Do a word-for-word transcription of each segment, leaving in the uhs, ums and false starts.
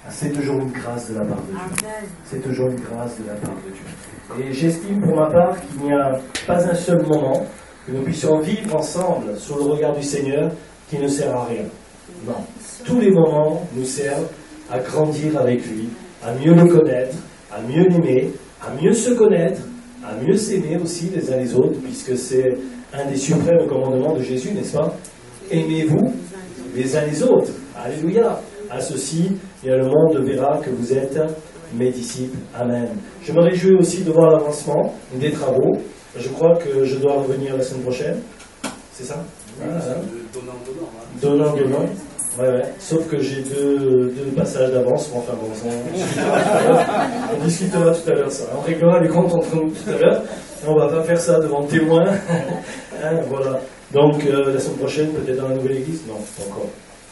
C'est toujours une grâce de la part de Dieu. C'est toujours une grâce de la part de Dieu. Et j'estime pour ma part qu'il n'y a pas un seul moment que nous puissions vivre ensemble sous le regard du Seigneur qui ne sert à rien. Non. Tous les moments nous servent à grandir avec lui, à mieux le connaître, à mieux l'aimer, à mieux se connaître, à mieux s'aimer aussi les uns les autres, puisque c'est un des suprêmes commandements de Jésus, n'est-ce pas? Aimez-vous les uns les autres. Alléluia. À ceci, et le monde verra que vous êtes mes disciples. Amen. Je me réjouis aussi de voir l'avancement des travaux. Je crois que je dois revenir la semaine prochaine. C'est ça? Oui, ah, c'est donnant, donnant. Hein. Donnant, donnant. Ouais, ouais. Sauf que j'ai deux, deux passages d'avance. Enfin bon, on, on discutera tout à l'heure ça. On réglera les comptes entre nous tout à l'heure. On va pas faire ça devant le témoin. Hein, voilà. Donc euh, la semaine prochaine, peut-être dans la nouvelle église? Non, pas encore.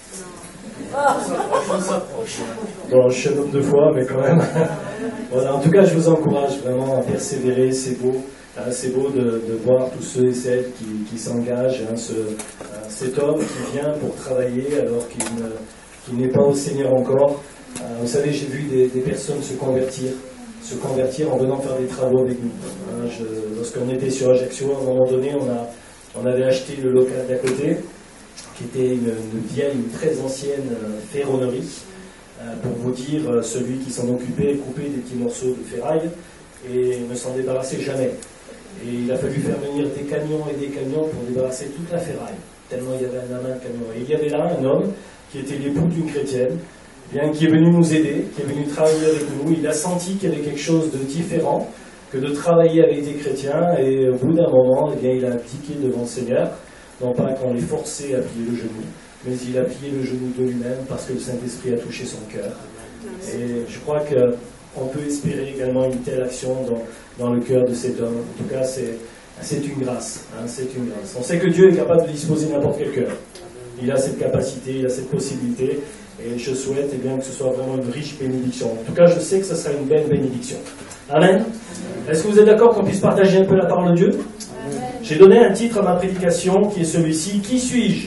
On s'approche. Bon, je suis un homme de foi, mais quand même. Voilà. En tout cas, je vous encourage vraiment à persévérer. C'est beau. Euh, c'est beau de, de voir tous ceux et celles qui, qui s'engagent. Hein, ce, euh, cet homme qui vient pour travailler alors qu'il ne, qu'il n'est pas au Seigneur encore. Euh, vous savez, j'ai vu des, des personnes se convertir, se convertir en venant faire des travaux avec nous. Hein, je, lorsqu'on était sur Ajaccio, à un moment donné, on, a, on avait acheté le local d'à côté, qui était une, une vieille, une très ancienne euh, ferronnerie. Euh, pour vous dire, euh, celui qui s'en occupait coupait des petits morceaux de ferraille et ne s'en débarrassait jamais. Et il a fallu faire venir des camions et des camions pour débarrasser toute la ferraille, tellement il y avait un amas de camions. Et il y avait là un homme qui était l'époux d'une chrétienne, bien, qui est venu nous aider, qui est venu travailler avec nous. Il a senti qu'il y avait quelque chose de différent que de travailler avec des chrétiens, et au bout d'un moment, eh bien, il a abdiqué devant le Seigneur, non pas qu'on l'ait forcé à plier le genou, mais il a plié le genou de lui-même parce que le Saint-Esprit a touché son cœur. Et je crois que on peut espérer également une telle action dans, dans le cœur de cet homme. En tout cas, c'est, c'est une grâce. Hein, c'est une grâce. On sait que Dieu est capable de disposer n'importe quel cœur. Il a cette capacité, il a cette possibilité. Et je souhaite eh bien, que ce soit vraiment une riche bénédiction. En tout cas, je sais que ce sera une belle bénédiction. Amen. Est-ce que vous êtes d'accord qu'on puisse partager un peu la parole de Dieu? Amen. J'ai donné un titre à ma prédication qui est celui-ci. Qui suis-je?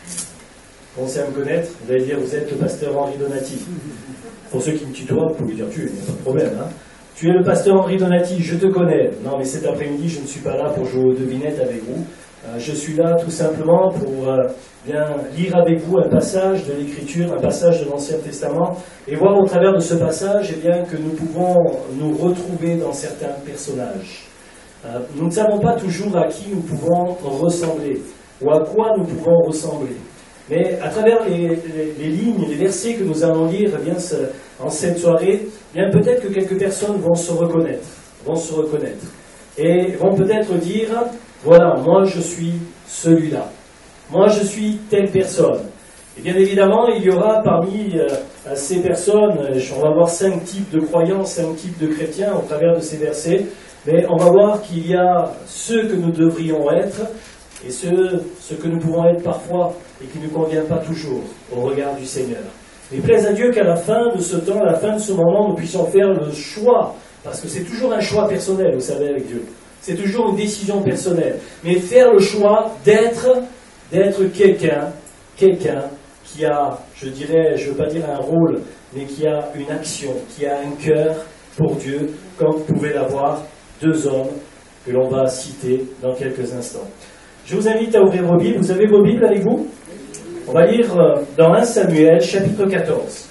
Pensez à me connaître. Vous allez dire, vous êtes le pasteur Henri Donati. Pour ceux qui me tutoient, vous pouvez dire tu, il n'y a pas de problème. Hein. Tu es le pasteur Henri Donati, je te connais. Non, mais cet après-midi, je ne suis pas là pour jouer aux devinettes avec vous. Euh, je suis là tout simplement pour euh, bien lire avec vous un passage de l'Écriture, un passage de l'Ancien Testament, et voir au travers de ce passage eh bien, que nous pouvons nous retrouver dans certains personnages. Euh, nous ne savons pas toujours à qui nous pouvons ressembler, ou à quoi nous pouvons ressembler. Mais à travers les, les, les lignes, les versets que nous allons lire eh bien, ce, en cette soirée, eh bien, peut-être que quelques personnes vont se reconnaître, vont se reconnaître, et vont peut-être dire, voilà, moi je suis celui-là, moi je suis telle personne. Et bien évidemment, il y aura parmi euh, ces personnes, on va voir cinq types de croyants, cinq types de chrétiens au travers de ces versets, mais on va voir qu'il y a ceux que nous devrions être, et ceux, ceux que nous pouvons être parfois, et qui ne convient pas toujours au regard du Seigneur. Mais plaise à Dieu qu'à la fin de ce temps, à la fin de ce moment, nous puissions faire le choix, parce que c'est toujours un choix personnel, vous savez, avec Dieu. C'est toujours une décision personnelle. Mais faire le choix d'être, d'être quelqu'un, quelqu'un qui a, je dirais, je ne veux pas dire un rôle, mais qui a une action, qui a un cœur pour Dieu, comme pouvaient l'avoir deux hommes que l'on va citer dans quelques instants. Je vous invite à ouvrir vos Bibles. Vous avez vos Bibles avec vous? On va lire dans un Samuel, chapitre quatorze.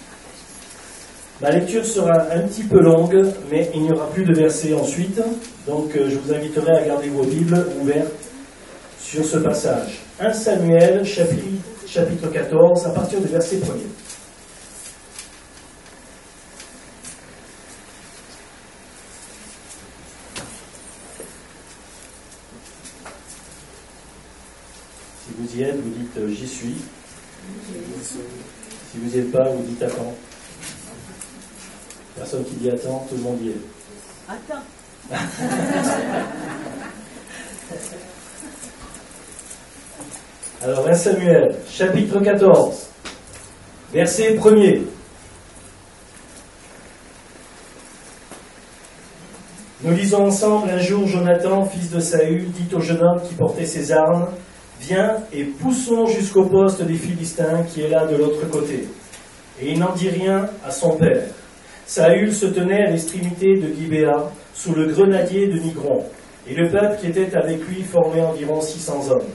Ma lecture sera un petit peu longue, mais il n'y aura plus de versets ensuite. Donc je vous inviterai à garder vos Bibles ouvertes sur ce passage. un Samuel, chapitre, chapitre quatorze, à partir du verset premier. Si vous y êtes, vous dites euh, j'y suis. Si vous n'y êtes pas, vous dites attends. Personne qui dit attends, tout le monde y est. Attends. Alors, un Samuel, chapitre quatorze, verset premier. Nous lisons ensemble, un jour Jonathan, fils de Saül, dit au jeune homme qui portait ses armes, viens et poussons jusqu'au poste des Philistins qui est là de l'autre côté. et il n'en dit rien à son père. Saül se tenait à l'extrémité de Gibéa, sous le grenadier de Migron, et le peuple qui était avec lui formait environ six cents hommes.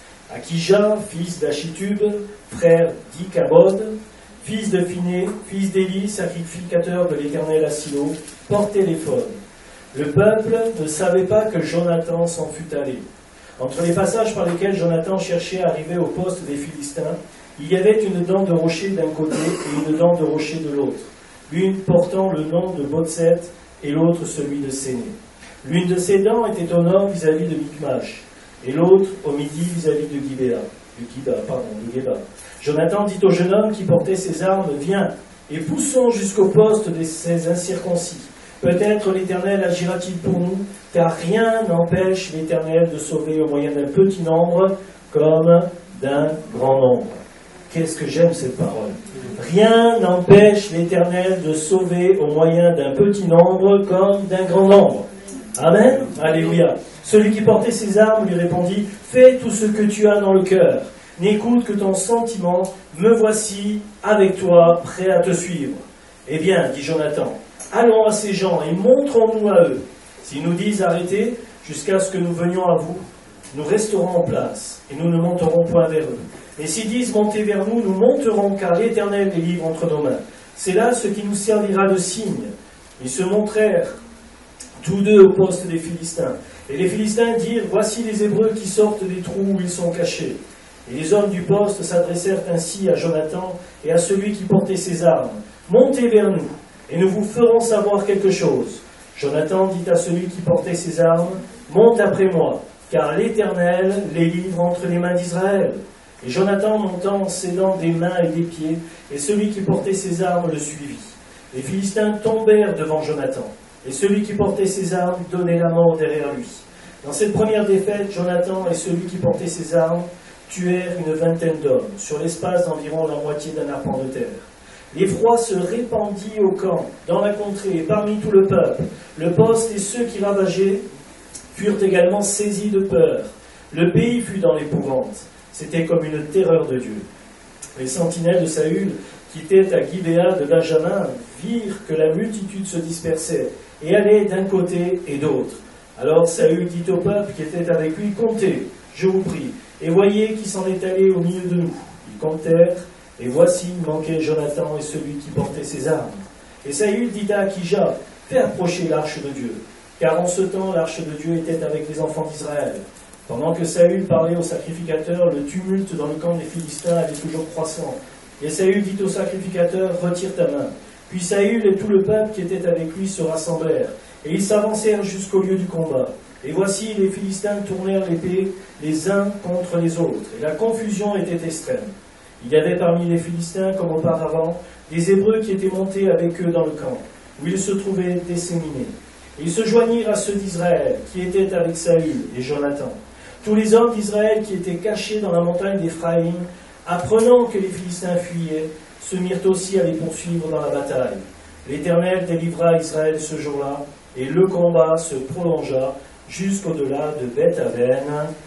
Akija, fils d'Achitub, frère d'Ikabod, fils de Phiné, fils d'Élie, sacrificateur de l'Éternel à Silo, portait l'éphod. Le peuple ne savait pas que Jonathan s'en fût allé. Entre les passages par lesquels Jonathan cherchait à arriver au poste des Philistins, il y avait une dent de rocher d'un côté et une dent de rocher de l'autre, l'une portant le nom de Botset et l'autre celui de Séné. L'une de ces dents était au nord vis-à-vis de Michmash, et l'autre au midi vis-à-vis de Gibéa, de Giba, pardon, de Geba. Jonathan dit au jeune homme qui portait ses armes, « Viens, et poussons jusqu'au poste de ces incirconcis. Peut-être l'Éternel agira-t-il pour nous, car rien n'empêche l'Éternel de sauver au moyen d'un petit nombre comme d'un grand nombre. » Qu'est-ce que j'aime cette parole. Rien n'empêche l'Éternel de sauver au moyen d'un petit nombre comme d'un grand nombre. Amen. Alléluia. Celui qui portait ses armes lui répondit, « Fais tout ce que tu as dans le cœur. N'écoute que ton sentiment. Me voici avec toi, prêt à te suivre. » Eh bien, dit Jonathan, allons à ces gens et montrons-nous à eux. S'ils nous disent arrêtez jusqu'à ce que nous venions à vous, nous resterons en place et nous ne monterons point vers eux. Et s'ils disent montez vers nous, nous monterons car l'Éternel les livre entre nos mains. C'est là ce qui nous servira de signe. Ils se montrèrent tous deux au poste des Philistins. Et les Philistins dirent voici les Hébreux qui sortent des trous où ils sont cachés. Et les hommes du poste s'adressèrent ainsi à Jonathan et à celui qui portait ses armes. Montez vers nous et nous vous ferons savoir quelque chose. Jonathan dit à celui qui portait ses armes, monte après moi, car l'Éternel les livre entre les mains d'Israël. Et Jonathan montant en s'aidant des mains et des pieds, et celui qui portait ses armes le suivit. Les Philistins tombèrent devant Jonathan, et celui qui portait ses armes donnait la mort derrière lui. Dans cette première défaite, Jonathan et celui qui portait ses armes tuèrent une vingtaine d'hommes, sur l'espace d'environ la moitié d'un arpent de terre. L'effroi se répandit au camp, dans la contrée, et parmi tout le peuple. Le poste et ceux qui ravageaient furent également saisis de peur. Le pays fut dans l'épouvante. C'était comme une terreur de Dieu. Les sentinelles de Saül, qui étaient à Gibéa de Benjamin, virent que la multitude se dispersait et allait d'un côté et d'autre. Alors Saül dit au peuple qui était avec lui, comptez, je vous prie, et voyez qui s'en est allé au milieu de nous. Ils comptèrent, et voici manquait Jonathan et celui qui portait ses armes. Et Saül dit à Akija, fais approcher l'arche de Dieu, car en ce temps l'arche de Dieu était avec les enfants d'Israël. Pendant que Saül parlait au sacrificateur, le tumulte dans le camp des Philistins allait toujours croissant. Et Saül dit au sacrificateur, retire ta main. Puis Saül et tout le peuple qui était avec lui se rassemblèrent, et ils s'avancèrent jusqu'au lieu du combat. Et voici, les Philistins tournèrent l'épée les uns contre les autres, et la confusion était extrême. Il y avait parmi les Philistins, comme auparavant, des Hébreux qui étaient montés avec eux dans le camp, où ils se trouvaient disséminés. Et ils se joignirent à ceux d'Israël, qui étaient avec Saül et Jonathan. Tous les hommes d'Israël qui étaient cachés dans la montagne d'Éphraïm, apprenant que les Philistins fuyaient, se mirent aussi à les poursuivre dans la bataille. L'Éternel délivra Israël ce jour-là, et le combat se prolongea jusqu'au-delà de Beth-Aven.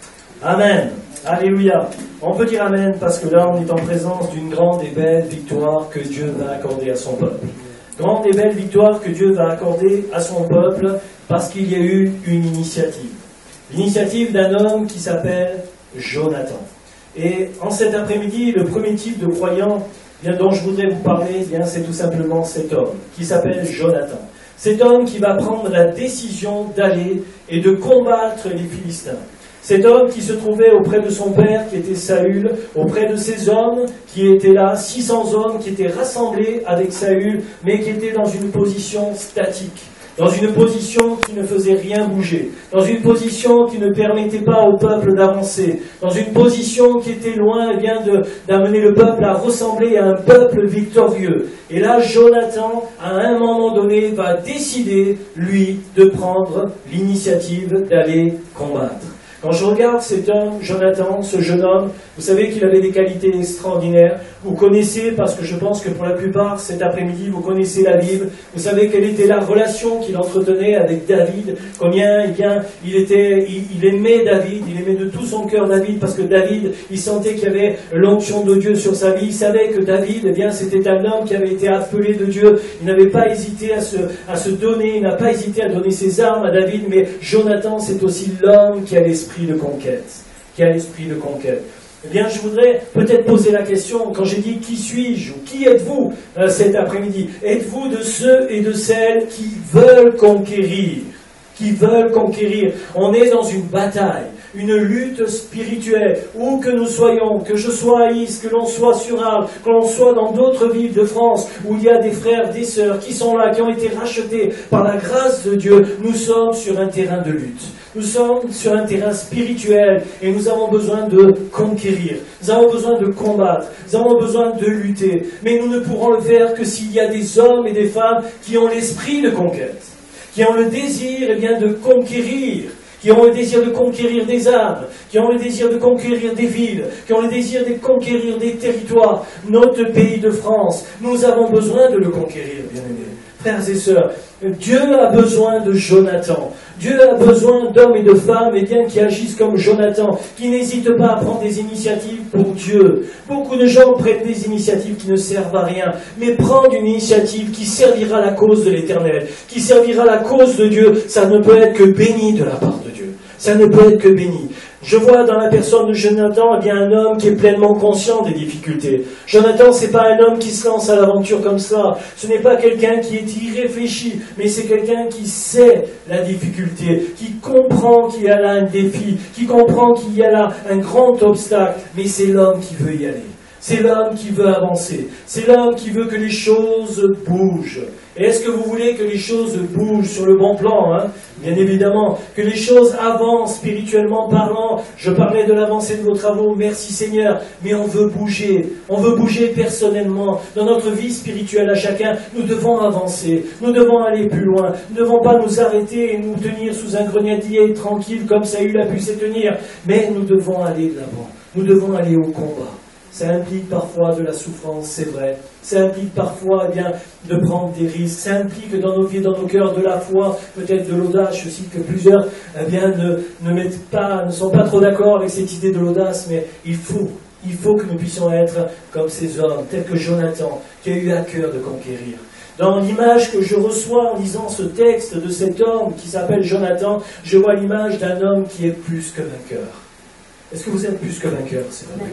Amen. Alléluia. On peut dire Amen parce que là on est en présence d'une grande et belle victoire que Dieu va accorder à son peuple. Grande et belle victoire que Dieu va accorder à son peuple parce qu'il y a eu une initiative. L'initiative d'un homme qui s'appelle Jonathan. Et en cet après-midi, le premier type de croyant bien, dont je voudrais vous parler, bien, c'est tout simplement cet homme qui s'appelle Jonathan. Cet homme qui va prendre la décision d'aller et de combattre les Philistins. Cet homme qui se trouvait auprès de son père, qui était Saül, auprès de ces hommes qui étaient là, six cents hommes qui étaient rassemblés avec Saül, mais qui étaient dans une position statique, dans une position qui ne faisait rien bouger, dans une position qui ne permettait pas au peuple d'avancer, dans une position qui était loin eh bien, de, d'amener le peuple à ressembler à un peuple victorieux. Et là, Jonathan, à un moment donné, va décider, lui, de prendre l'initiative d'aller combattre. Quand je regarde cet homme, Jonathan, ce jeune homme, vous savez qu'il avait des qualités extraordinaires. Vous connaissez, parce que je pense que pour la plupart, cet après-midi, vous connaissez la Bible. Vous savez quelle était la relation qu'il entretenait avec David. Combien, eh bien, il était, il, il aimait David, il aimait de tout son cœur David, parce que David, il sentait qu'il y avait l'onction de Dieu sur sa vie. Il savait que David, eh bien, c'était un homme qui avait été appelé de Dieu. Il n'avait pas hésité à se, à se donner, il n'a pas hésité à donner ses armes à David, mais Jonathan, c'est aussi l'homme qui a l'esprit de conquête, qui a l'esprit de conquête. Eh bien, je voudrais peut-être poser la question, quand j'ai dit « Qui suis-je » ou « Qui êtes-vous euh, cet après-midi » Êtes-vous de ceux et de celles qui veulent conquérir, qui veulent conquérir? On est dans une bataille, une lutte spirituelle, où que nous soyons, que je sois à Is, que l'on soit sur Arles, que l'on soit dans d'autres villes de France, où il y a des frères, des sœurs qui sont là, qui ont été rachetés par la grâce de Dieu, nous sommes sur un terrain de lutte. Nous sommes sur un terrain spirituel et nous avons besoin de conquérir, nous avons besoin de combattre, nous avons besoin de lutter. Mais nous ne pourrons le faire que s'il y a des hommes et des femmes qui ont l'esprit de conquête, qui ont le désir eh bien, de conquérir, qui ont le désir de conquérir des âmes, qui ont le désir de conquérir des villes, qui ont le désir de conquérir des territoires. Notre pays de France, nous avons besoin de le conquérir, bien-aimés. Frères et sœurs, Dieu a besoin de Jonathan. Dieu a besoin d'hommes et de femmes eh bien, qui agissent comme Jonathan, qui n'hésitent pas à prendre des initiatives pour Dieu. Beaucoup de gens prennent des initiatives qui ne servent à rien, mais prendre une initiative qui servira la cause de l'Éternel, qui servira la cause de Dieu, ça ne peut être que béni de la part de Dieu. Ça ne peut être que béni. Je vois dans la personne de Jonathan eh bien, un homme qui est pleinement conscient des difficultés. Jonathan, c'est pas un homme qui se lance à l'aventure comme ça. Ce n'est pas quelqu'un qui est irréfléchi, mais c'est quelqu'un qui sait la difficulté, qui comprend qu'il y a là un défi, qui comprend qu'il y a là un grand obstacle, mais c'est l'homme qui veut y aller. C'est l'homme qui veut avancer. C'est l'homme qui veut que les choses bougent. Et est-ce que vous voulez que les choses bougent sur le bon plan, hein? Bien évidemment, que les choses avancent spirituellement parlant. Je parlais de l'avancée de vos travaux, merci Seigneur, mais on veut bouger. On veut bouger personnellement. Dans notre vie spirituelle à chacun, nous devons avancer. Nous devons aller plus loin. Nous ne devons pas nous arrêter et nous tenir sous un grenadier tranquille comme Saül a pu se tenir. Mais nous devons aller de l'avant. Nous devons aller au combat. Ça implique parfois de la souffrance, c'est vrai. Ça implique parfois eh bien, de prendre des risques. Ça implique dans nos vies, dans nos cœurs, de la foi, peut-être de l'audace. Je sais que plusieurs eh bien, ne, ne, mettent pas, ne sont pas trop d'accord avec cette idée de l'audace, mais il faut, il faut que nous puissions être comme ces hommes, tels que Jonathan, qui a eu à cœur de conquérir. Dans l'image que je reçois en lisant ce texte de cet homme qui s'appelle Jonathan, je vois l'image d'un homme qui est plus que vainqueur. Est-ce que vous êtes plus que vainqueur, c'est vrai?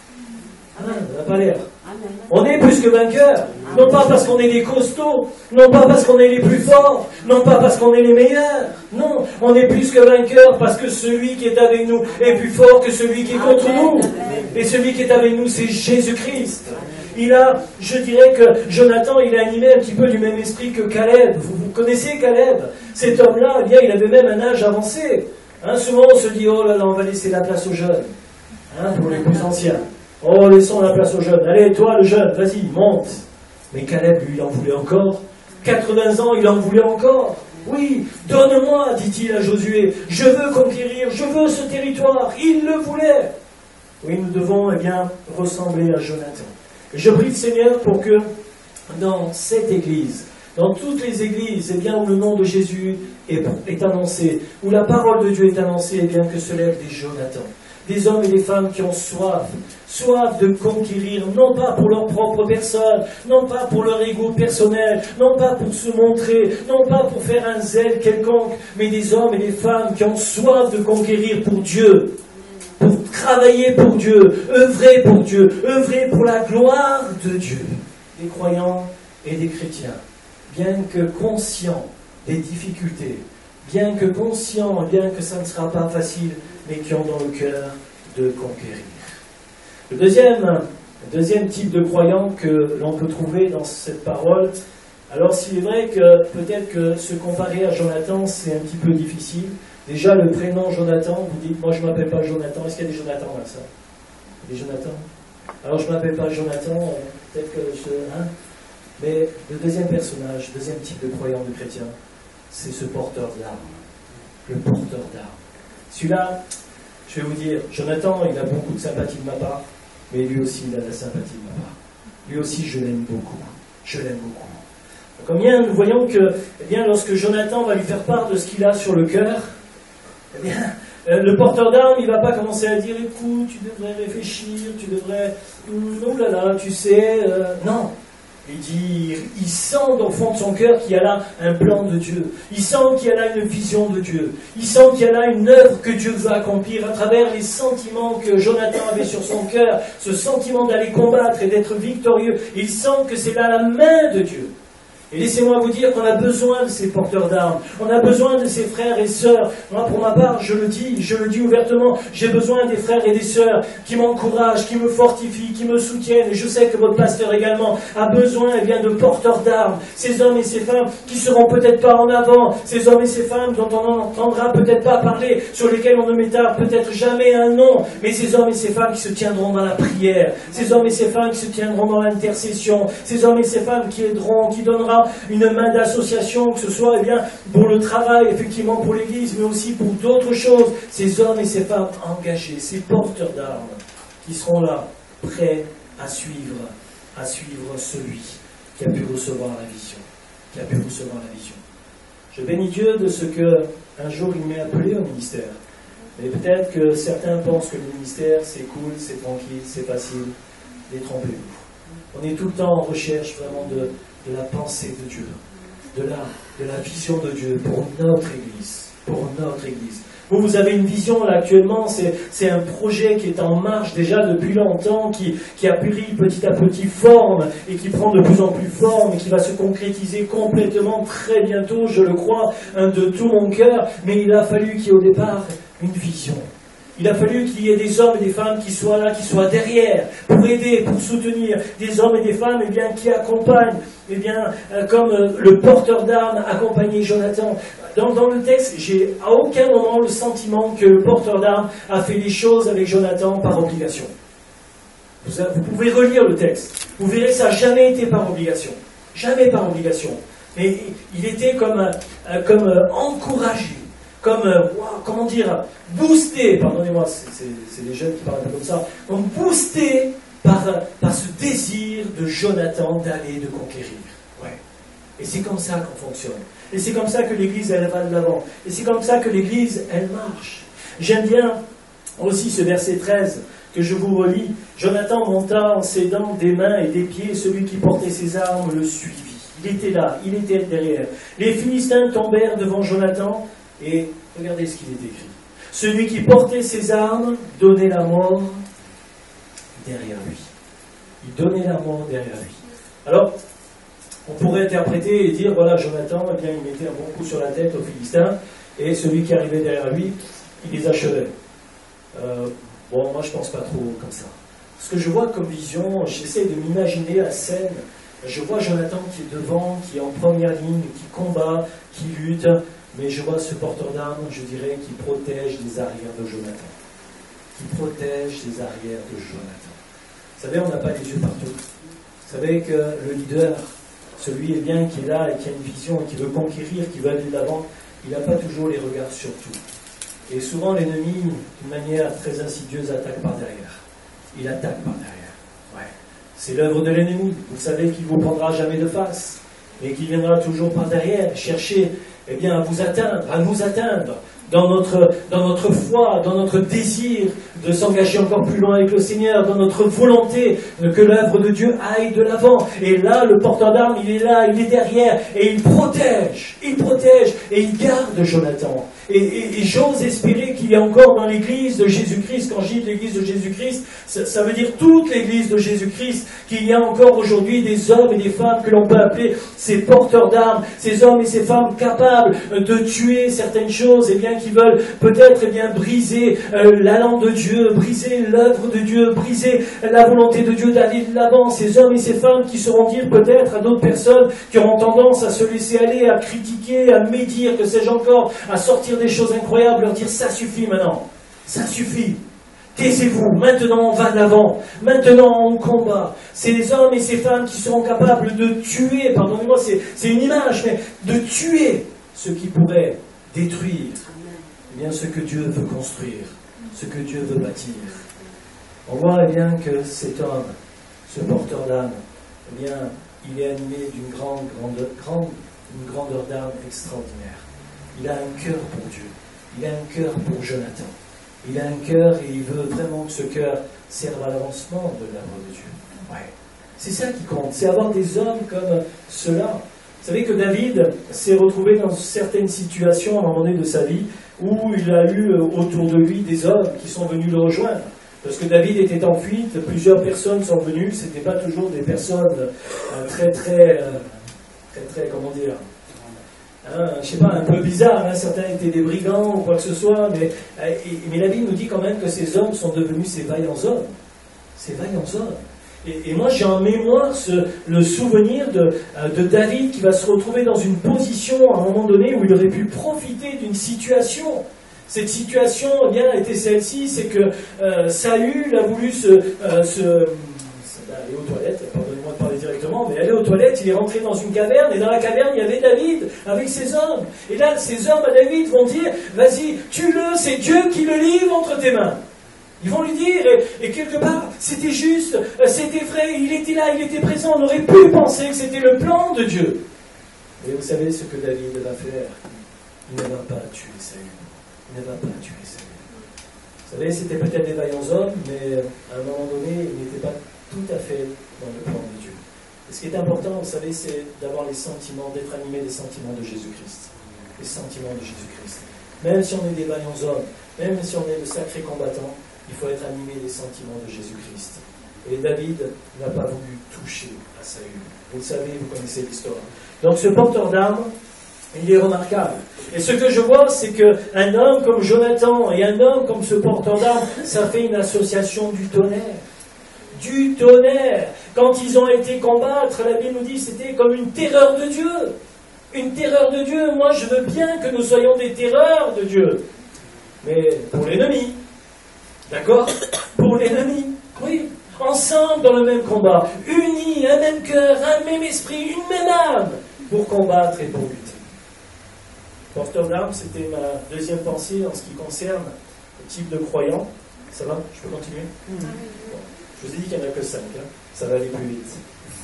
Ah, on n'a pas l'air. On est plus que vainqueurs. Non pas parce qu'on est des costauds, non pas parce qu'on est les plus forts, non pas parce qu'on est les meilleurs. Non, on est plus que vainqueurs parce que celui qui est avec nous est plus fort que celui qui est contre nous. Et celui qui est avec nous, c'est Jésus-Christ. Il a, je dirais que Jonathan, il a animé un petit peu du même esprit que Caleb. Vous, vous connaissez Caleb? Cet homme-là, eh bien, il avait même un âge avancé. Hein, souvent, on se dit, oh là là, on va laisser la place aux jeunes, hein, pour les plus anciens. Oh, laissons la place aux jeunes. Allez, toi, le jeune, vas-y, monte. Mais Caleb, lui, il en voulait encore. quatre-vingts ans, il en voulait encore. Oui, donne-moi, dit-il à Josué. Je veux conquérir, je veux ce territoire. Il le voulait. Oui, nous devons, eh bien, ressembler à Jonathan. Et je prie le Seigneur pour que, dans cette église, dans toutes les églises, eh bien, où le nom de Jésus est, est annoncé, où la parole de Dieu est annoncée, eh bien, que se lèvent des Jonathans. Des hommes et des femmes qui ont soif, soif de conquérir, non pas pour leur propre personne, non pas pour leur ego personnel, non pas pour se montrer, non pas pour faire un zèle quelconque, mais des hommes et des femmes qui ont soif de conquérir pour Dieu, pour travailler pour Dieu, œuvrer pour Dieu, œuvrer pour la gloire de Dieu. Des croyants et des chrétiens, bien que conscients des difficultés, bien que conscients, bien que ça ne sera pas facile, mais qui ont dans le cœur de conquérir. Le deuxième, le deuxième type de croyant que l'on peut trouver dans cette parole, alors s'il est vrai que peut-être que se comparer à Jonathan, c'est un petit peu difficile. Déjà, le prénom Jonathan, vous dites, moi je ne m'appelle pas Jonathan. Est-ce qu'il y a des Jonathan là, ça? Des Jonathan? Alors je ne m'appelle pas Jonathan, peut-être que je... Hein? Mais le deuxième personnage, le deuxième type de croyant, de chrétien, c'est ce porteur d'armes. Le porteur d'armes. Celui-là, je vais vous dire, Jonathan, il a beaucoup de sympathie de ma part, mais lui aussi, il a de la sympathie de ma part. Lui aussi, je l'aime beaucoup. Je l'aime beaucoup. Combien nous voyons que, eh bien, lorsque Jonathan va lui faire part de ce qu'il a sur le cœur, eh bien, euh, le porteur d'armes, il ne va pas commencer à dire, écoute, tu devrais réfléchir, tu devrais, oh là là, tu sais, euh, non. Il dit, il sent dans le fond de son cœur qu'il y a là un plan de Dieu. Il sent qu'il y a là une vision de Dieu. Il sent qu'il y a là une œuvre que Dieu veut accomplir à travers les sentiments que Jonathan avait sur son cœur, ce sentiment d'aller combattre et d'être victorieux. Il sent que c'est là la main de Dieu. Et laissez-moi vous dire qu'on a besoin de ces porteurs d'armes. On a besoin de ces frères et sœurs. Moi, pour ma part, je le dis, je le dis ouvertement, j'ai besoin des frères et des sœurs qui m'encouragent, qui me fortifient, qui me soutiennent. Et je sais que votre pasteur également a besoin eh bien, de porteurs d'armes. Ces hommes et ces femmes qui seront peut-être pas en avant. Ces hommes et ces femmes dont on n'entendra peut-être pas parler, sur lesquels on ne mettra peut-être jamais un nom. Mais ces hommes et ces femmes qui se tiendront dans la prière. Ces hommes et ces femmes qui se tiendront dans l'intercession. Ces hommes et ces femmes qui aideront, qui donneront une main d'association, que ce soit eh bien, pour le travail, effectivement pour l'Église, mais aussi pour d'autres choses. Ces hommes et ces femmes engagés, ces porteurs d'armes, qui seront là, prêts à suivre, à suivre celui qui a pu recevoir la vision, qui a pu recevoir la vision. Je bénis Dieu de ce que un jour il m'est appelé au ministère. Mais peut-être que certains pensent que le ministère c'est cool, c'est tranquille, c'est facile. Détrompez-vous. On est tout le temps en recherche vraiment de de la pensée de Dieu, de la, de la vision de Dieu pour notre Église, pour notre Église. Vous, vous avez une vision là actuellement, c'est, c'est un projet qui est en marche déjà depuis longtemps, qui, qui a pris petit à petit forme et qui prend de plus en plus forme et qui va se concrétiser complètement très bientôt, je le crois, hein, de tout mon cœur, mais il a fallu qu'il y ait au départ une vision. Il a fallu qu'il y ait des hommes et des femmes qui soient là, qui soient derrière, pour aider, pour soutenir, des hommes et des femmes eh bien, qui accompagnent, eh bien, euh, comme euh, le porteur d'armes accompagnait Jonathan. Dans, dans le texte, j'ai à aucun moment le sentiment que le porteur d'armes a fait les choses avec Jonathan par obligation. Vous, vous pouvez relire le texte, vous verrez ça n'a jamais été par obligation. Jamais par obligation. Mais il était comme, euh, comme euh, encouragé. Comme, euh, wow, comment dire, boosté, pardonnez-moi, c'est, c'est, c'est des jeunes qui parlent un peu comme ça, comme boosté par, par ce désir de Jonathan d'aller, de conquérir. Ouais. Et c'est comme ça qu'on fonctionne. Et c'est comme ça que l'Église, elle va de l'avant. Et c'est comme ça que l'Église, elle marche. J'aime bien aussi ce verset treize que je vous relis. Jonathan monta en s'aidant des mains et des pieds, celui qui portait ses armes le suivit. Il était là, il était derrière. Les Philistins tombèrent devant Jonathan. Et regardez ce qu'il est écrit. Celui qui portait ses armes donnait la mort derrière lui. Il donnait la mort derrière lui. Alors, on pourrait interpréter et dire, voilà, Jonathan, eh bien, il mettait un bon coup sur la tête aux Philistins, et celui qui arrivait derrière lui, il les achevait. Euh, bon, moi, je ne pense pas trop comme ça. Ce que je vois comme vision, j'essaie de m'imaginer la scène. Je vois Jonathan qui est devant, qui est en première ligne, qui combat, qui lutte. Mais je vois ce porteur d'armes, je dirais, qui protège les arrières de Jonathan. Qui protège les arrières de Jonathan. Vous savez, on n'a pas les yeux partout. Vous savez que le leader, celui eh bien, qui est là et qui a une vision, qui veut conquérir, qui veut aller de l'avant, il n'a pas toujours les regards sur tout. Et souvent, l'ennemi, d'une manière très insidieuse, attaque par derrière. Il attaque par derrière. Ouais. C'est l'œuvre de l'ennemi. Vous savez qu'il ne vous prendra jamais de face, mais qu'il viendra toujours par derrière, chercher eh bien, à vous atteindre, à nous atteindre dans notre, dans notre foi, dans notre désir de s'engager encore plus loin avec le Seigneur, dans notre volonté que l'œuvre de Dieu aille de l'avant. Et là, le porteur d'armes, il est là, il est derrière, et il protège, il protège, et il garde Jonathan. Et, et, et j'ose espérer qu'il y a encore dans l'église de Jésus-Christ, quand je dis l'église de Jésus-Christ, ça, ça veut dire toute l'église de Jésus-Christ, qu'il y a encore aujourd'hui des hommes et des femmes que l'on peut appeler ces porteurs d'armes, ces hommes et ces femmes capables de tuer certaines choses, et bien qui veulent peut-être eh bien briser euh, la langue de Dieu, briser l'œuvre de Dieu, briser la volonté de Dieu d'aller de l'avant. Ces hommes et ces femmes qui sauront dire peut-être à d'autres personnes qui auront tendance à se laisser aller, à critiquer, à médire, que sais-je encore, à sortir des choses incroyables, leur dire ça suffit maintenant, ça suffit. Taisez-vous, maintenant on va de l'avant, maintenant on combat. C'est les hommes et ces femmes qui seront capables de tuer, pardonnez-moi, c'est, c'est une image, mais de tuer ce qui pourrait détruire eh bien, ce que Dieu veut construire. ce que Dieu veut bâtir. On voit eh bien que cet homme, ce porteur d'âme, eh bien, il est animé d'une grande, grande, grande, une grandeur d'âme extraordinaire. Il a un cœur pour Dieu. Il a un cœur pour Jonathan. Il a un cœur et il veut vraiment que ce cœur serve à l'avancement de l'œuvre de Dieu. Ouais. C'est ça qui compte, c'est avoir des hommes comme ceux-là. Vous savez que David s'est retrouvé dans certaines situations à un moment donné de sa vie où il a eu autour de lui des hommes qui sont venus le rejoindre. Parce que David était en fuite, plusieurs personnes sont venues, ce n'étaient pas toujours des personnes euh, très, très, euh, très, très, comment dire, hein, je ne sais pas, un peu bizarres, hein, certains étaient des brigands ou quoi que ce soit, mais, euh, et, mais la Bible nous dit quand même que ces hommes sont devenus ces vaillants hommes. Ces vaillants hommes. Et, et moi j'ai en mémoire ce, le souvenir de, euh, de David qui va se retrouver dans une position à un moment donné où il aurait pu profiter d'une situation. Cette situation eh bien, était celle-ci, c'est que euh, Saül a voulu se, euh, se, aller aux toilettes, pardonnez-moi de parler directement, mais aller aux toilettes, il est rentré dans une caverne, et dans la caverne, il y avait David avec ses hommes. Et là, ces hommes à David vont dire, vas-y, tue-le, c'est Dieu qui le livre entre tes mains. Ils vont lui dire, et, et quelque part, c'était juste, c'était vrai, il était là, il était présent, on aurait pu penser que c'était le plan de Dieu. Et vous savez ce que David va faire? Il ne va pas tuer Saül. Il ne va pas tuer Saül. Vous savez, c'était peut-être des vaillants hommes, mais à un moment donné, il n'était pas tout à fait dans le plan de Dieu. Et ce qui est important, vous savez, c'est d'avoir les sentiments, d'être animé des sentiments de Jésus-Christ. Les sentiments de Jésus-Christ. Même si on est des vaillants hommes, même si on est de sacrés combattants, il faut être animé des sentiments de Jésus-Christ. Et David n'a pas voulu toucher à Saül. Vous le savez, vous connaissez l'histoire. Donc ce porteur d'armes, il est remarquable. Et ce que je vois, c'est qu'un homme comme Jonathan et un homme comme ce porteur d'armes, ça fait une association du tonnerre. Du tonnerre. Quand ils ont été combattre, la Bible nous dit que c'était comme une terreur de Dieu. Une terreur de Dieu. Moi, je veux bien que nous soyons des terreurs de Dieu. Mais pour l'ennemi. D'accord? Pour l'ennemi. Oui. Ensemble dans le même combat. Unis, un même cœur, un même esprit, une même âme. Pour combattre et pour lutter. Porteur d'armes, c'était ma deuxième pensée en ce qui concerne le type de croyant. Ça va? Je peux continuer? Bon. Je vous ai dit qu'il n'y en a que cinq. Hein. Ça va aller plus vite.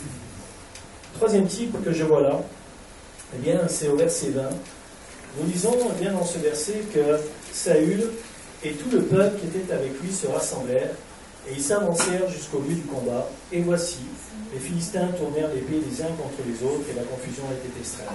Troisième type que je vois là, eh bien, c'est au verset vingt. Nous lisons eh bien, dans ce verset que Saül et tout le peuple qui était avec lui se rassemblèrent et ils s'avancèrent jusqu'au lieu du combat. Et voici, les Philistins tournèrent l'épée les uns contre les autres et la confusion était extrême.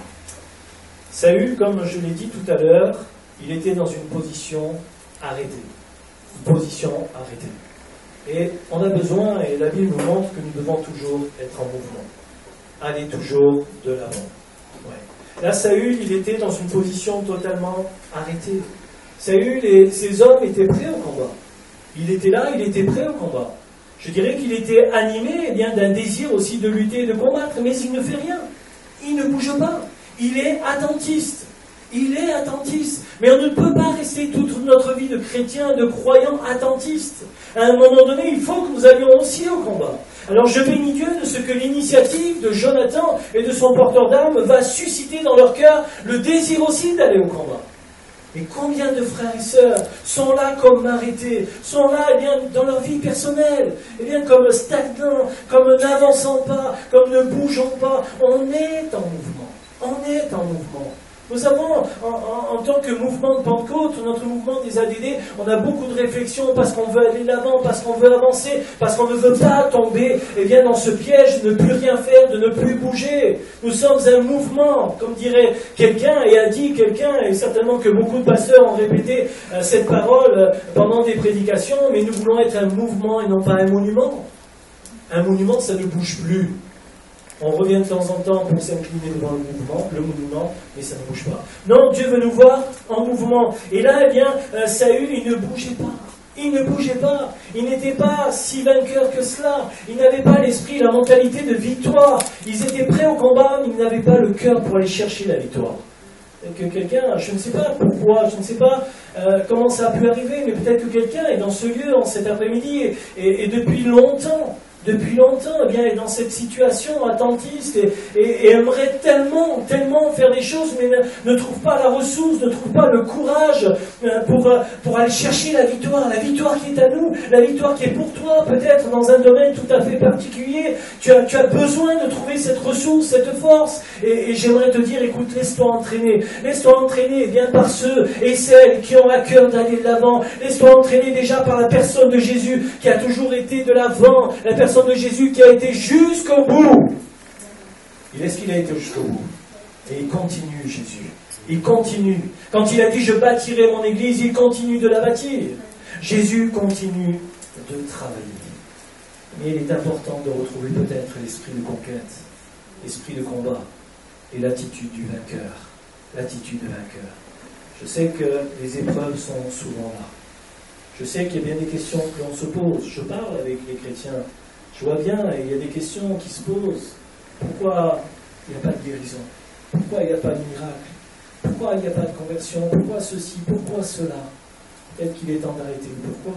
Saül, comme je l'ai dit tout à l'heure, il était dans une position arrêtée. Une position arrêtée. Et on a besoin, et la Bible nous montre que nous devons toujours être en mouvement. Aller toujours de l'avant. Ouais. Là, Saül, il était dans une position totalement arrêtée. Saül et ses hommes étaient prêts au combat. Il était là, il était prêt au combat. Je dirais qu'il était animé eh bien, d'un désir aussi de lutter et de combattre, mais il ne fait rien. Il ne bouge pas. Il est attentiste. Il est attentiste. Mais on ne peut pas rester toute notre vie de chrétien, de croyant attentiste. À un moment donné, il faut que nous allions aussi au combat. Alors je bénis Dieu de ce que l'initiative de Jonathan et de son porteur d'armes va susciter dans leur cœur le désir aussi d'aller au combat. Mais combien de frères et sœurs sont là comme arrêtés, sont là eh bien, dans leur vie personnelle, eh bien, comme stagnants, comme n'avançant pas, comme ne bougeant pas. On est en mouvement. On est en mouvement. Nous avons, en, en, en tant que mouvement de Pentecôte, notre mouvement des A D D, on a beaucoup de réflexions parce qu'on veut aller de l'avant, parce qu'on veut avancer, parce qu'on ne veut pas tomber eh bien, dans ce piège de ne plus rien faire, de ne plus bouger. Nous sommes un mouvement, comme dirait quelqu'un, et a dit quelqu'un, et certainement que beaucoup de pasteurs ont répété euh, cette parole euh, pendant des prédications, mais nous voulons être un mouvement et non pas un monument. Un monument, ça ne bouge plus. On revient de temps en temps pour s'incliner devant le mouvement, le monument, mais ça ne bouge pas. Non, Dieu veut nous voir en mouvement. Et là, eh bien, euh, Saül, il ne bougeait pas. Il ne bougeait pas. Il n'était pas si vainqueur que cela. Il n'avait pas l'esprit, la mentalité de victoire. Ils étaient prêts au combat, mais ils n'avaient pas le cœur pour aller chercher la victoire. Et que quelqu'un, je ne sais pas pourquoi, je ne sais pas euh, comment ça a pu arriver, mais peut-être que quelqu'un est dans ce lieu en cet après-midi et, et, et depuis longtemps, depuis longtemps, eh bien, est dans cette situation attentiste et, et, et aimerait tellement, tellement faire des choses, mais ne, ne trouve pas la ressource, ne trouve pas le courage pour, pour aller chercher la victoire, la victoire qui est à nous, la victoire qui est pour toi, peut-être dans un domaine tout à fait particulier. Tu as, tu as besoin de trouver cette ressource, cette force, et, et j'aimerais te dire, écoute, laisse-toi entraîner, laisse-toi entraîner eh bien, par ceux et celles qui ont à cœur d'aller de l'avant, laisse-toi entraîner déjà par la personne de Jésus qui a toujours été de l'avant, la personne de Jésus qui a été jusqu'au bout. Il est-ce qu'il a été jusqu'au bout? Et il continue, Jésus. Il continue. Quand il a dit « Je bâtirai mon église », il continue de la bâtir. Jésus continue de travailler. Mais il est important de retrouver peut-être l'esprit de conquête, l'esprit de combat et l'attitude du vainqueur. L'attitude du vainqueur. Je sais que les épreuves sont souvent là. Je sais qu'il y a bien des questions que l'on se pose. Je parle avec les chrétiens. Je vois bien, il y a des questions qui se posent. Pourquoi il n'y a pas de guérison? Pourquoi il n'y a pas de miracle? Pourquoi il n'y a pas de conversion? Pourquoi ceci? Pourquoi cela? Peut-être qu'il est temps d'arrêter le pourquoi.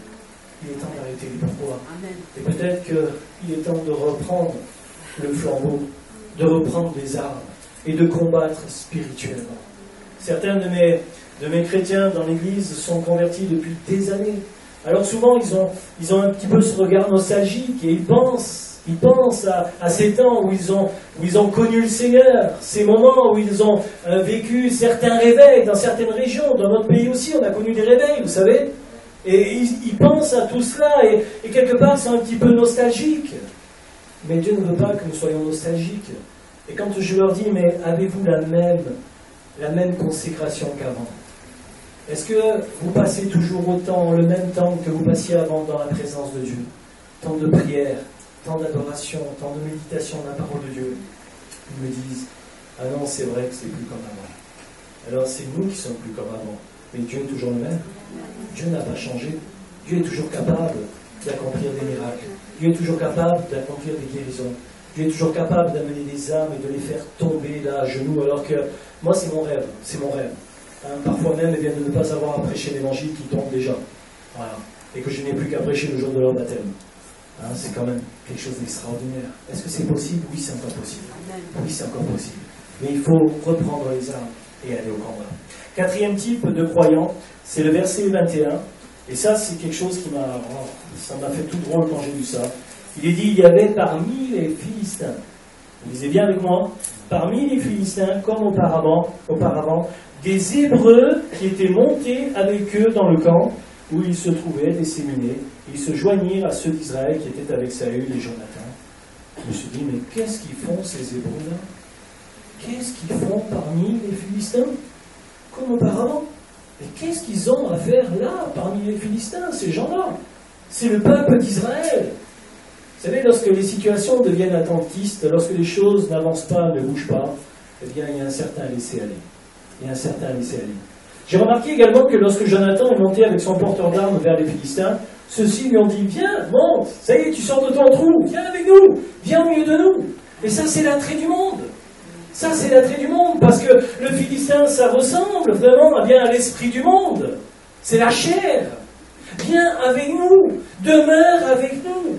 Il est temps d'arrêter le pourquoi. Et peut-être qu'il est temps de reprendre le flambeau, de reprendre les armes et de combattre spirituellement. Certains de mes, de mes chrétiens dans l'Église sont convertis depuis des années. Alors souvent, ils ont, ils ont un petit peu ce regard nostalgique et ils pensent, ils pensent à, à ces temps où ils, ont, où ils ont connu le Seigneur, ces moments où ils ont euh, vécu certains réveils dans certaines régions. Dans notre pays aussi, on a connu des réveils, vous savez. Et ils, ils pensent à tout cela et, et quelque part, c'est un petit peu nostalgique. Mais Dieu ne veut pas que nous soyons nostalgiques. Et quand je leur dis, mais avez-vous la même, la même consécration qu'avant? Est-ce que vous passez toujours autant, le même temps que vous passiez avant dans la présence de Dieu? Tant de prière, tant d'adoration, tant de méditation de la parole de Dieu. Ils me disent, ah non, c'est vrai que c'est plus comme avant. Alors c'est nous qui sommes plus comme avant. Mais Dieu est toujours le même. Dieu n'a pas changé. Dieu est toujours capable d'accomplir des miracles. Dieu est toujours capable d'accomplir des guérisons. Dieu est toujours capable d'amener des âmes et de les faire tomber là à genoux. Alors que moi, c'est mon rêve. C'est mon rêve. Hein, parfois même, eh bien, de ne pas avoir à prêcher l'évangile qui tombe déjà. Voilà. Et que je n'ai plus qu'à prêcher le jour de leur baptême. Hein, c'est quand même quelque chose d'extraordinaire. Est-ce que c'est possible? Oui, c'est encore possible. Oui, c'est encore possible. Mais il faut reprendre les armes et aller au combat. Quatrième type de croyant, c'est le verset vingt et un. Et ça, c'est quelque chose qui m'a... Oh, ça m'a fait tout drôle quand j'ai lu ça. Il est dit, il y avait parmi les Philistins, vous lisez bien avec moi, parmi les Philistins, comme auparavant, auparavant, des Hébreux qui étaient montés avec eux dans le camp où ils se trouvaient disséminés. Ils se joignirent à ceux d'Israël qui étaient avec Saül et Jonathan. Je me suis dit, mais qu'est-ce qu'ils font ces Hébreux-là? Qu'est-ce qu'ils font parmi les Philistins? Comme auparavant. Mais qu'est-ce qu'ils ont à faire là, parmi les Philistins, ces gens-là? C'est le peuple d'Israël. Vous savez, lorsque les situations deviennent attentistes, lorsque les choses n'avancent pas, ne bougent pas, eh bien, il y a un certain laisser-aller. Il y a un certain laisser-aller. J'ai remarqué également que lorsque Jonathan est monté avec son porteur d'armes vers les Philistins, ceux-ci lui ont dit, viens, monte, ça y est, tu sors de ton trou, viens avec nous, viens au milieu de nous. Et ça, c'est l'attrait du monde. Ça, c'est l'attrait du monde, parce que le Philistin, ça ressemble vraiment à bien à l'esprit du monde. C'est la chair. Viens avec nous, demeure avec nous.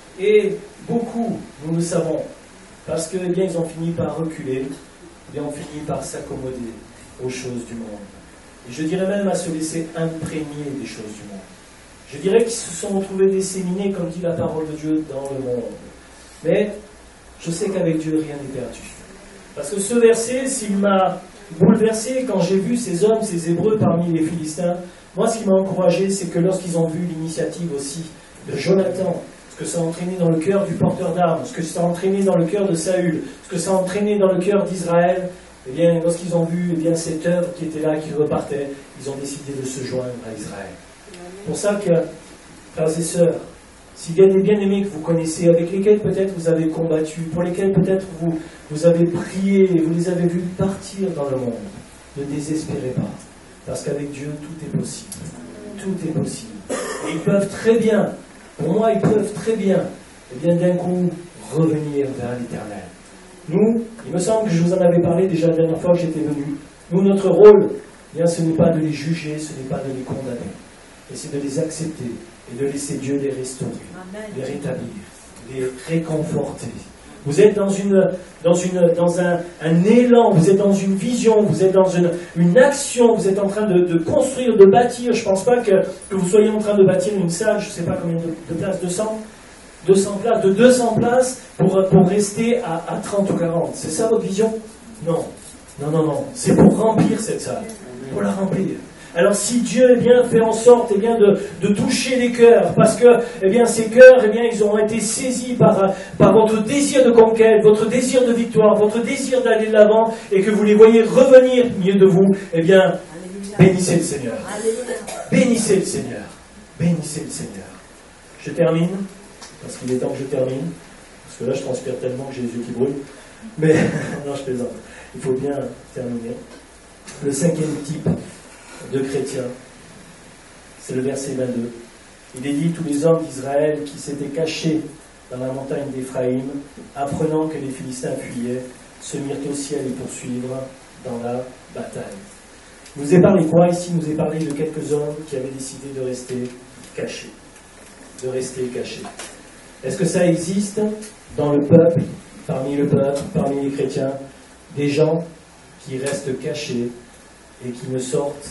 Et beaucoup, nous le savons, parce que, eh bien, ils ont fini par reculer, ils ont fini par s'accommoder aux choses du monde. Et je dirais même à se laisser imprégner des choses du monde. Je dirais qu'ils se sont retrouvés disséminés, comme dit la parole de Dieu, dans le monde. Mais je sais qu'avec Dieu, rien n'est perdu. Parce que ce verset, s'il m'a bouleversé quand j'ai vu ces hommes, ces Hébreux parmi les Philistins, moi, ce qui m'a encouragé, c'est que lorsqu'ils ont vu l'initiative aussi de Jonathan, ce que ça a entraîné dans le cœur du porteur d'armes, ce que ça a entraîné dans le cœur de Saül, ce que ça a entraîné dans le cœur d'Israël, eh bien, lorsqu'ils ont vu eh bien, cette œuvre qui était là, qui repartait, ils ont décidé de se joindre à Israël. C'est pour ça que, frères et sœurs, s'il y a des bien-aimés que vous connaissez, avec lesquels peut-être vous avez combattu, pour lesquels peut-être vous, vous avez prié et vous les avez vus partir dans le monde, ne désespérez pas. Parce qu'avec Dieu, tout est possible. Tout est possible. Et ils peuvent très bien, pour moi, ils peuvent très bien, eh bien d'un coup, revenir vers l'Éternel. Nous, il me semble que je vous en avais parlé déjà la dernière fois que j'étais venu. Nous, notre rôle, eh bien, ce n'est pas de les juger, ce n'est pas de les condamner. Mais c'est de les accepter et de laisser Dieu les restaurer, Amen. Les rétablir les réconforter. Vous êtes dans, une, dans, une, dans un, un élan, vous êtes dans une vision, vous êtes dans une, une action, vous êtes en train de, de construire, de bâtir. Je ne pense pas que, que vous soyez en train de bâtir une salle, je ne sais pas combien de, de places, deux cents, deux cents places, de deux cents places pour, pour rester à, à trente ou quarante. C'est ça votre vision? Non, non, non, non. C'est pour remplir cette salle, pour la remplir. Alors si Dieu eh bien, fait en sorte eh bien, de, de toucher les cœurs, parce que eh bien, ces cœurs eh bien, ils ont été saisis par, par votre désir de conquête, votre désir de victoire, votre désir d'aller de l'avant, et que vous les voyez revenir au milieu de vous, eh bien, Alléluia. Bénissez le Seigneur. Alléluia. Bénissez le Seigneur. Bénissez le Seigneur. Je termine, parce qu'il est temps que je termine, parce que là je transpire tellement que j'ai les yeux qui brûlent, mais non je plaisante, il faut bien terminer. Le cinquième type de chrétiens, c'est le verset vingt-deux. Il est dit, tous les hommes d'Israël qui s'étaient cachés dans la montagne d'Éphraïm, apprenant que les Philistins fuyaient, se mirent aussi à les poursuivre dans la bataille. Il nous est parlé quoi ici? Il nous est parlé de quelques hommes qui avaient décidé de rester cachés. De rester cachés. Est-ce que ça existe dans le peuple, parmi le peuple, parmi les chrétiens, des gens qui restent cachés et qui ne sortent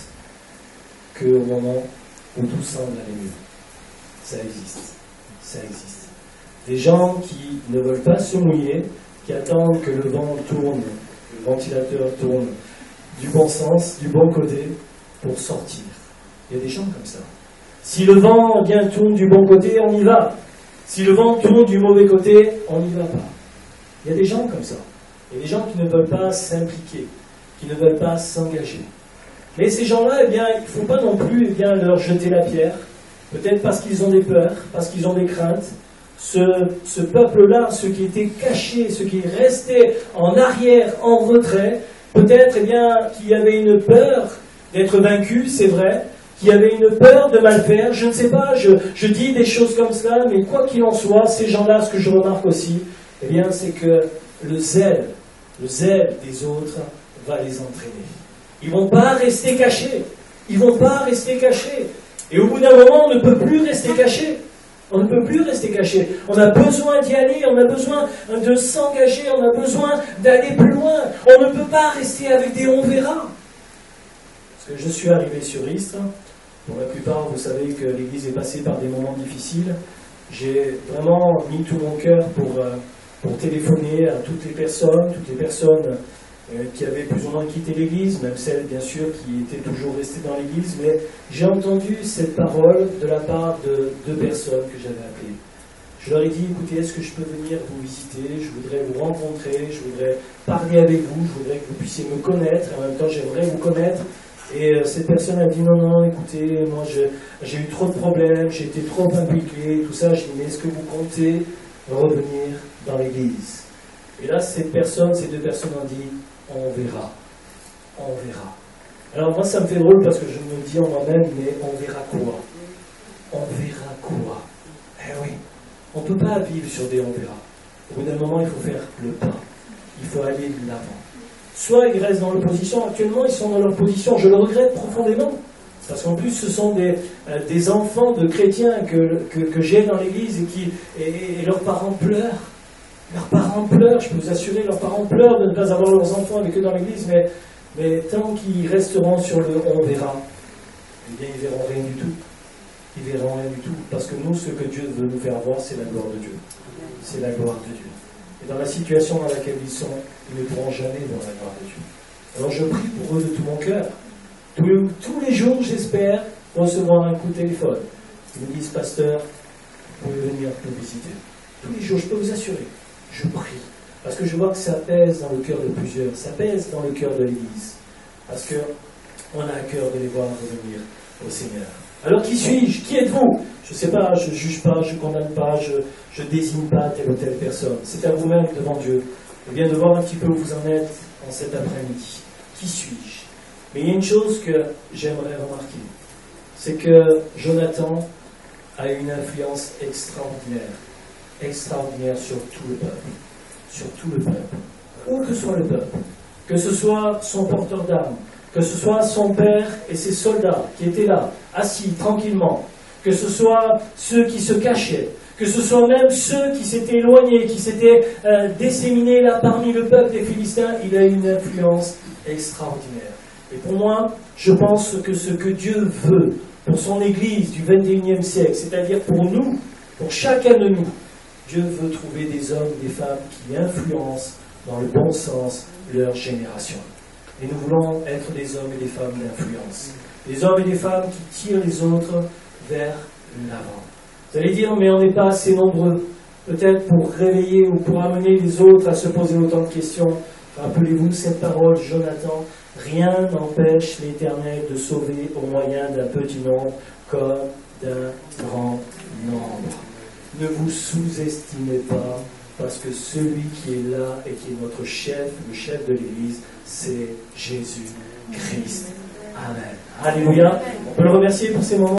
qu'au moment où tout semble aller mieux? Ça existe. Ça existe. Des gens qui ne veulent pas se mouiller, qui attendent que le vent tourne, que le ventilateur tourne du bon sens, du bon côté, pour sortir. Il y a des gens comme ça. Si le vent bien tourne du bon côté, on y va. Si le vent tourne du mauvais côté, on n'y va pas. Il y a des gens comme ça. Il y a des gens qui ne veulent pas s'impliquer, qui ne veulent pas s'engager. Mais ces gens-là, eh bien, il ne faut pas non plus eh bien, leur jeter la pierre, peut-être parce qu'ils ont des peurs, parce qu'ils ont des craintes. Ce, ce peuple-là, ceux qui étaient cachés, ceux qui restaient en arrière, en retrait, peut-être eh bien, qu'il y avait une peur d'être vaincu, c'est vrai, qu'il y avait une peur de mal faire, je ne sais pas, je, je dis des choses comme cela, mais quoi qu'il en soit, ces gens-là, ce que je remarque aussi, eh bien, c'est que le zèle, le zèle des autres va les entraîner. Ils ne vont pas rester cachés. Ils ne vont pas rester cachés. Et au bout d'un moment, on ne peut plus rester caché. On ne peut plus rester caché. On a besoin d'y aller, on a besoin de s'engager, on a besoin d'aller plus loin. On ne peut pas rester avec des on verra. Parce que je suis arrivé sur Istres. Pour la plupart, vous savez que l'Église est passée par des moments difficiles. J'ai vraiment mis tout mon cœur pour, pour téléphoner à toutes les personnes, toutes les personnes qui avaient plus ou moins quitté l'Église, même celles, bien sûr, qui étaient toujours restées dans l'Église, mais j'ai entendu cette parole de la part de deux personnes que j'avais appelées. Je leur ai dit, écoutez, est-ce que je peux venir vous visiter? Je voudrais vous rencontrer, je voudrais parler avec vous, je voudrais que vous puissiez me connaître, et en même temps, j'aimerais vous connaître. Et euh, cette personne a dit, non, non, écoutez, moi, j'ai eu trop de problèmes, j'ai été trop impliqué, tout ça. J'ai dit, mais est-ce que vous comptez revenir dans l'Église? Et là, cette personne, ces deux personnes ont dit, on verra, on verra. Alors moi, ça me fait drôle parce que je me dis en moi-même, mais on verra quoi? On verra quoi? Eh oui, on ne peut pas vivre sur des on verra. Au bout d'un moment, il faut faire le pas. Il faut aller de l'avant. Soit ils restent dans l'opposition. Actuellement, ils sont dans leur position. Je le regrette profondément. Parce qu'en plus, ce sont des, euh, des enfants de chrétiens que, que, que j'ai dans l'église et, qui, et, et leurs parents pleurent. Leurs parents pleurent, je peux vous assurer, leurs parents pleurent de ne pas avoir leurs enfants avec eux dans l'église, mais, mais tant qu'ils resteront sur le « on verra », eh bien, ils ne verront rien du tout. Ils ne verront rien du tout. Parce que nous, ce que Dieu veut nous faire voir, c'est la gloire de Dieu. C'est la gloire de Dieu. Et dans la situation dans laquelle ils sont, ils ne pourront jamais voir la gloire de Dieu. Alors je prie pour eux de tout mon cœur. Tous, tous les jours, j'espère recevoir un coup de téléphone. Ils me disent, pasteur, vous pouvez venir nous visiter. Tous les jours, je peux vous assurer. Je prie. Parce que je vois que ça pèse dans le cœur de plusieurs. Ça pèse dans le cœur de l'Église. Parce qu'on a à cœur de les voir revenir au Seigneur. Alors qui suis-je? Qui êtes-vous? Je ne sais pas, je ne juge pas, je ne condamne pas, je ne désigne pas telle ou telle personne. C'est à vous-même devant Dieu. Et bien de voir un petit peu où vous en êtes en cet après-midi. Qui suis-je? Mais il y a une chose que j'aimerais remarquer. C'est que Jonathan a une influence extraordinaire. extraordinaire sur tout le peuple, sur tout le peuple, où que soit le peuple, que ce soit son porteur d'armes, que ce soit son père et ses soldats qui étaient là, assis tranquillement, que ce soit ceux qui se cachaient, Que ce soit même ceux qui s'étaient éloignés, qui s'étaient euh, disséminés là parmi le peuple des Philistins, il a une influence extraordinaire. Et pour moi, je pense que ce que Dieu veut pour son Église du vingt et unième siècle, c'est-à-dire pour nous, pour chacun de nous, Dieu veut trouver des hommes et des femmes qui influencent dans le bon sens leur génération. Et nous voulons être des hommes et des femmes d'influence. Des hommes et des femmes qui tirent les autres vers l'avant. Vous allez dire, mais on n'est pas assez nombreux. Peut-être pour réveiller ou pour amener les autres à se poser autant de questions. Rappelez-vous cette parole, Jonathan. Rien n'empêche l'Éternel de sauver au moyen d'un petit nombre comme d'un grand nombre. Ne vous sous-estimez pas, parce que celui qui est là et qui est notre chef, le chef de l'Église, c'est Jésus-Christ. Amen. Alléluia. On peut le remercier pour ces moments.